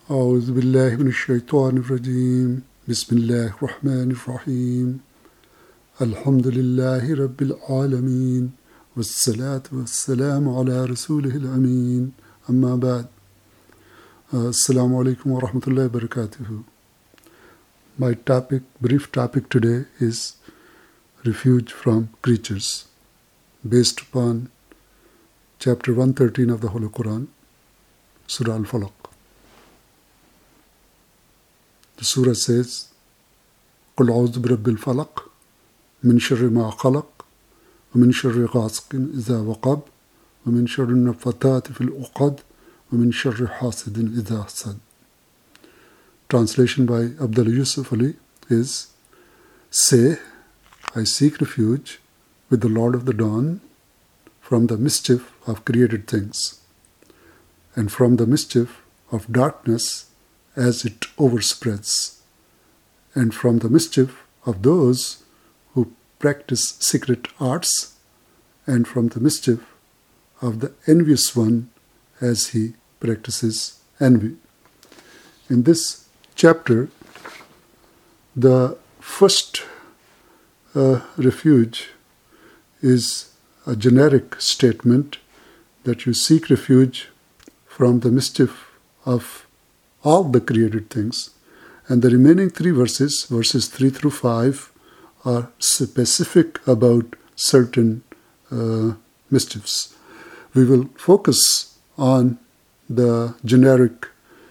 أعوذ بالله من الشيطان الرجيم بسم الله الرحمن الرحيم الحمد لله رب العالمين والصلاة والسلام على رسوله الأمين أما بعد السلام عليكم ورحمة الله وبركاته. My brief topic today is refuge from creatures, based upon chapter 113 of the Holy Quran, Surah Al-Falaq. The surah says, قُلْ أَعُوذُ بِرَبِّ الْفَلَقِ مِنْ شَرِّ مَا خَلَقَ وَمِنْ شَرِّ غَاسِقٍ إِذَا وَقَبَ وَمِنْ شَرِّ النَّفَّثَاتِ فِي الْعُقَدِ وَمِنْ شَرِّ حَاسِدٍ إِذَا حَسَدَ. Translation by Abdullah Yusuf Ali is, say, I seek refuge with the Lord of the Dawn from the mischief of created things, and from the mischief of darkness as it overspreads, and from the mischief of those who practice secret arts, and from the mischief of the envious one as he practices envy. In this chapter, the first refuge is a generic statement that you seek refuge from the mischief of all the created things, and the remaining three verses 3 through 5, are specific about certain mischiefs. We will focus on the generic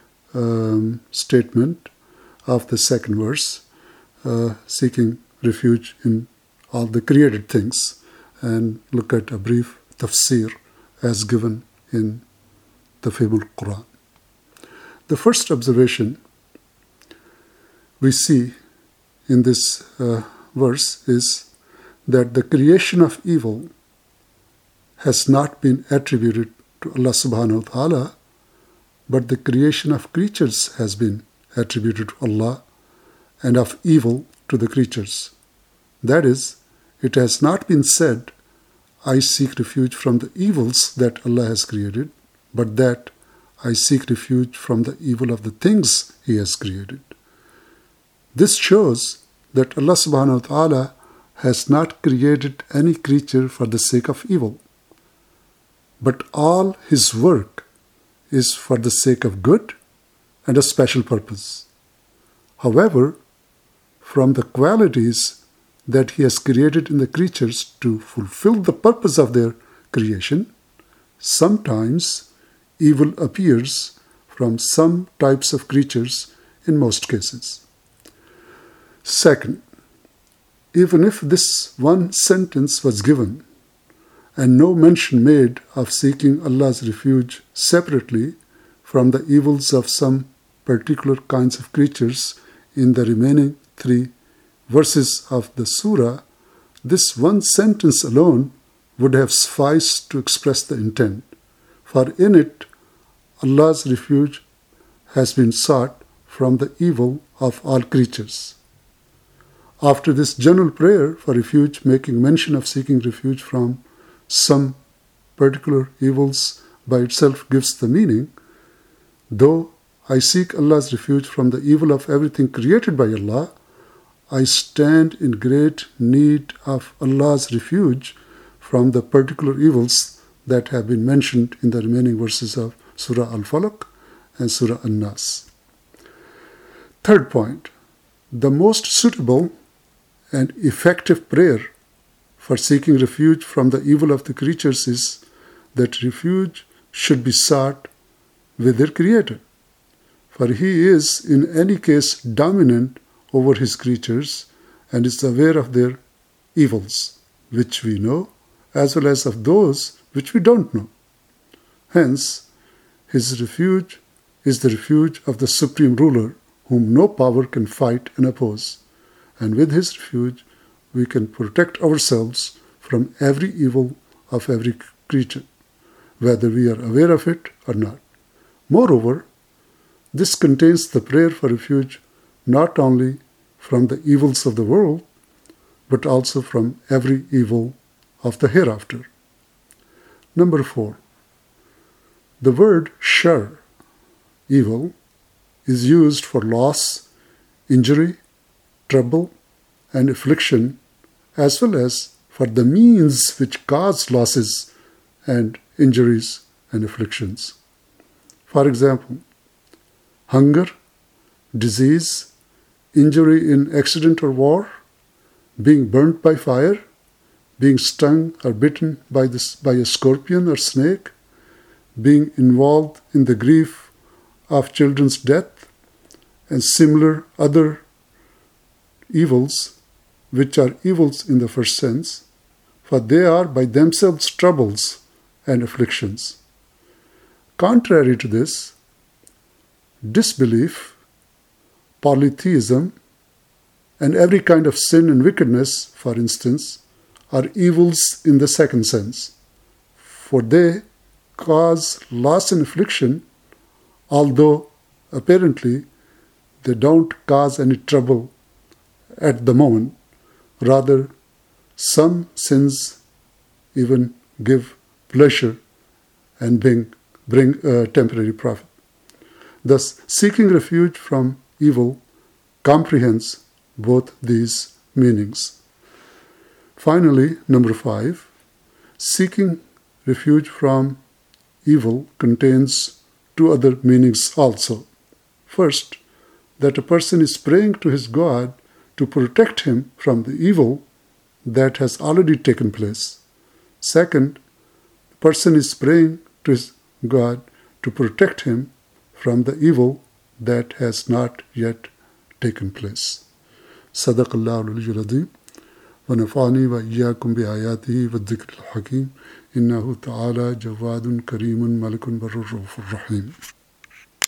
statement of the second verse, seeking refuge in all the created things, and look at a brief tafsir as given in the fabled Quran. The first observation we see in this verse is that the creation of evil has not been attributed to Allah subhanahu wa ta'ala, but the creation of creatures has been attributed to Allah, and of evil to the creatures. That is, it has not been said, I seek refuge from the evils that Allah has created, but that I seek refuge from the evil of the things He has created. This shows that Allah subhanahu wa ta'ala has not created any creature for the sake of evil, but all His work is for the sake of good and a special purpose. However, from the qualities that He has created in the creatures to fulfill the purpose of their creation, sometimes evil appears from some types of creatures in most cases. Second, even if this one sentence was given and no mention made of seeking Allah's refuge separately from the evils of some particular kinds of creatures in the remaining three verses of the surah, this one sentence alone would have sufficed to express the intent, for in it Allah's refuge has been sought from the evil of all creatures. After this general prayer for refuge, making mention of seeking refuge from some particular evils by itself gives the meaning, though I seek Allah's refuge from the evil of everything created by Allah, I stand in great need of Allah's refuge from the particular evils that have been mentioned in the remaining verses of Surah Al-Falaq and Surah An-Nas. Third point, the most suitable and effective prayer for seeking refuge from the evil of the creatures is that refuge should be sought with their Creator, for He is in any case dominant over His creatures and is aware of their evils, which we know, as well as of those which we don't know. Hence, His refuge is the refuge of the Supreme Ruler, whom no power can fight and oppose. And with His refuge, we can protect ourselves from every evil of every creature, whether we are aware of it or not. Moreover, this contains the prayer for refuge not only from the evils of the world, but also from every evil of the hereafter. Number 4. The word shar, evil, is used for loss, injury, trouble, and affliction, as well as for the means which cause losses and injuries and afflictions. For example, hunger, disease, injury in accident or war, being burnt by fire, being stung or bitten by a scorpion or snake, being involved in the grief of children's death, and similar other evils, which are evils in the first sense, for they are by themselves troubles and afflictions. Contrary to this, disbelief, polytheism, and every kind of sin and wickedness, for instance, are evils in the second sense, for they cause loss and affliction, although apparently they don't cause any trouble at the moment. Rather, some sins even give pleasure and bring temporary profit. Thus, seeking refuge from evil comprehends both these meanings. Finally, number 5, seeking refuge from evil contains 2 other meanings also. First, that a person is praying to his God to protect him from the evil that has already taken place. Second, the person is praying to his God to protect him from the evil that has not yet taken place. صدق الله العلي العظيم ونفعني وإياكم بآياته والذكر الحكيم إنه تعالى جواد كريم ملك بر رؤوف رحيم.